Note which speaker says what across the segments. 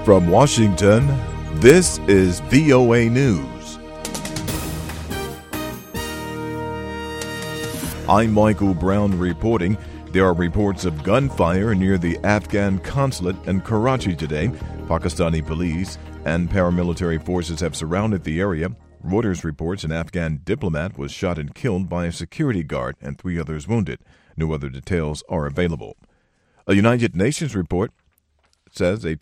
Speaker 1: From Washington, this is VOA News. I'm Michael Brown reporting. There are reports of gunfire near the Afghan consulate in Karachi today. Pakistani police and paramilitary forces have surrounded the area. Reuters reports an Afghan diplomat was shot and killed by a security guard and 3 others wounded. No other details are available. A United Nations report says a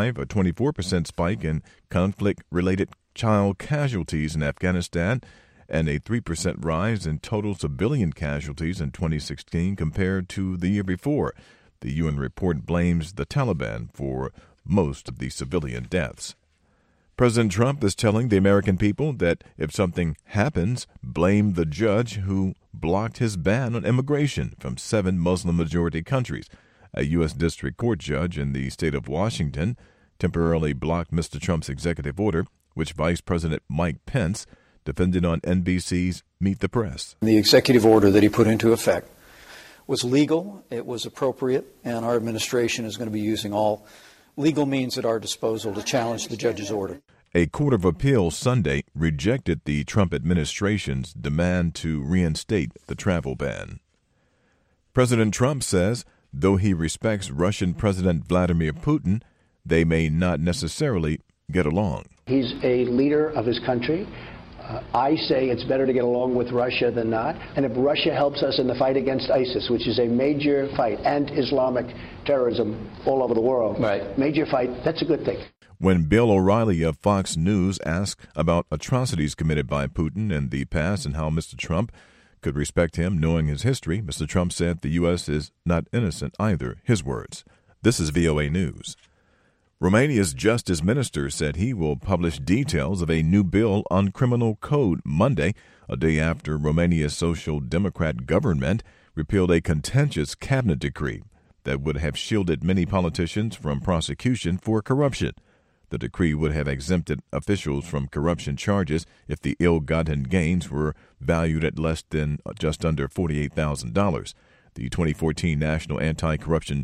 Speaker 1: 24% spike in conflict-related child casualties in Afghanistan and a 3% rise in total civilian casualties in 2016 compared to the year before. The UN report blames the Taliban for most of the civilian deaths. President Trump is telling the American people that if something happens, blame the judge who blocked his ban on immigration from 7 Muslim-majority countries. A U.S. District Court judge in the state of Washington temporarily blocked Mr. Trump's executive order, which Vice President Mike Pence defended on NBC's Meet the Press.
Speaker 2: The executive order that he put into effect was legal, it was appropriate, and our administration is going to be using all legal means at our disposal to challenge the judge's order.
Speaker 1: A court of appeal Sunday rejected the Trump administration's demand to reinstate the travel ban. President Trump says though he respects Russian President Vladimir Putin, they may not necessarily get along.
Speaker 3: He's a leader of his country. I say it's better to get along with Russia than not. And if Russia helps us in the fight against ISIS, which is a major fight, and Islamic terrorism all over the world, major fight, that's a good thing.
Speaker 1: When Bill O'Reilly of Fox News asked about atrocities committed by Putin in the past and how Mr. Trump could respect him knowing his history, Mr. Trump said the U.S. is not innocent either. His words. This is VOA News. Romania's justice minister said he will publish details of a new bill on criminal code Monday, a day after Romania's Social Democrat government repealed a contentious cabinet decree that would have shielded many politicians from prosecution for corruption. The decree would have exempted officials from corruption charges if the ill-gotten gains were valued at less than just under $48,000. The 2014 National Anti-Corruption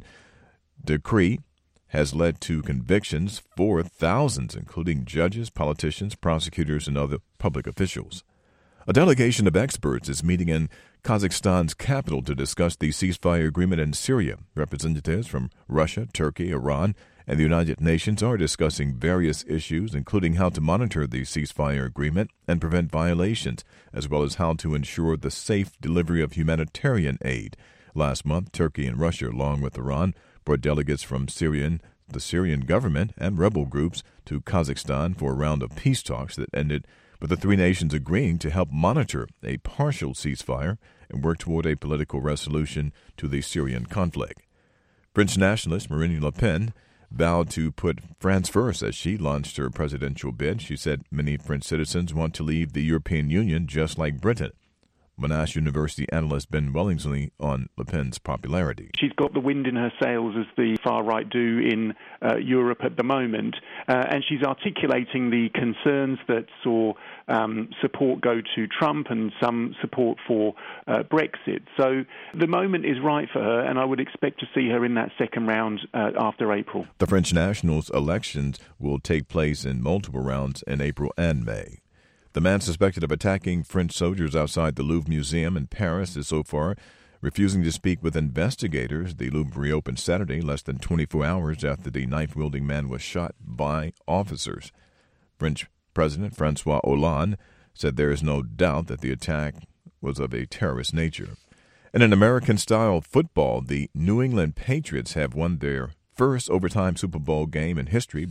Speaker 1: Decree has led to convictions for thousands, including judges, politicians, prosecutors, and other public officials. A delegation of experts is meeting in Kazakhstan's capital to discuss the ceasefire agreement in Syria. Representatives from Russia, Turkey, Iran, and the United Nations are discussing various issues, including how to monitor the ceasefire agreement and prevent violations, as well as how to ensure the safe delivery of humanitarian aid. Last month, Turkey and Russia, along with Iran, brought delegates from the Syrian government and rebel groups to Kazakhstan for a round of peace talks that ended with the 3 nations agreeing to help monitor a partial ceasefire and work toward a political resolution to the Syrian conflict. French nationalist Marine Le Pen vowed to put France first as she launched her presidential bid. She said many French citizens want to leave the European Union just like Britain. Monash University analyst Ben Wellingsley on Le Pen's popularity.
Speaker 4: She's got the wind in her sails, as the far-right do in Europe at the moment, and she's articulating the concerns that saw support go to Trump and some support for Brexit. So the moment is right for her, and I would expect to see her in that second round after April.
Speaker 1: The French Nationals elections will take place in multiple rounds in April and May. The man suspected of attacking French soldiers outside the Louvre Museum in Paris is so far refusing to speak with investigators. The Louvre reopened Saturday, less than 24 hours after the knife-wielding man was shot by officers. French President François Hollande said there is no doubt that the attack was of a terrorist nature. And in American-style football, the New England Patriots have won their first overtime Super Bowl game in history,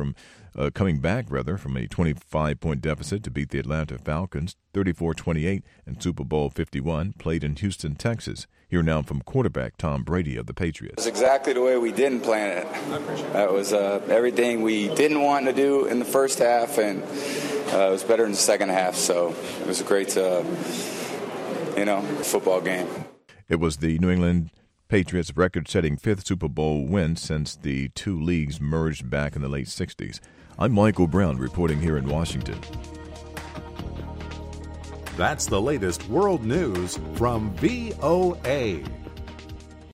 Speaker 1: coming back from a 25-point deficit to beat the Atlanta Falcons 34-28 in Super Bowl 51, played in Houston, Texas. Here now from quarterback Tom Brady of the Patriots.
Speaker 5: It's exactly the way we didn't plan it. That was everything we didn't want to do in the first half, and it was better in the second half. So it was a great, football game.
Speaker 1: It was the New England Patriots' record-setting 5th Super Bowl win since the 2 leagues merged back in the late 60s. I'm Michael Brown reporting here in Washington.
Speaker 6: That's the latest world news from VOA.